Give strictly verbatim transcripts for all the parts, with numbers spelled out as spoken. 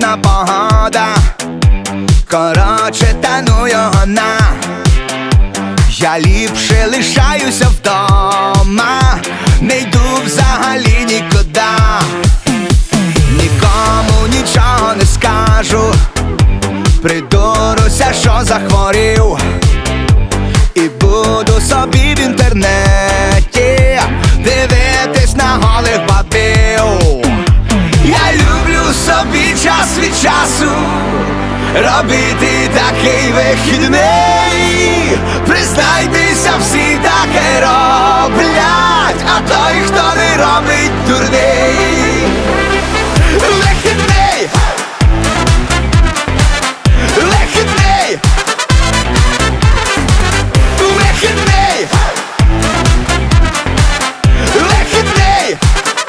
нельотна погода, короче, тану його на. Я ліпше лишаюся вдома, не йду взагалі нікуди. Нікому нічого не скажу, придуруся, що захворів, і буду собі в інтернеті дивитись на голих бабів. Я люблю собі час від часу робити такий вихідний. Признайтеся, всі таке роблять, а той, хто не робить, дурний. Вихідний! Вихідний! Вихідний! Вихідний!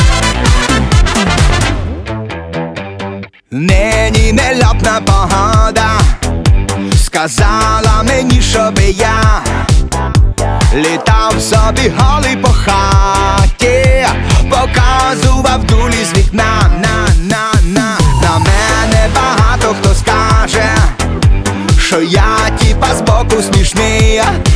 Нині нельотна погода сказала мені, щоби я літав собі голий по хаті, показував дулі з вікна. На, на, на На мене багато хто скаже, що я тіпа збоку смішний.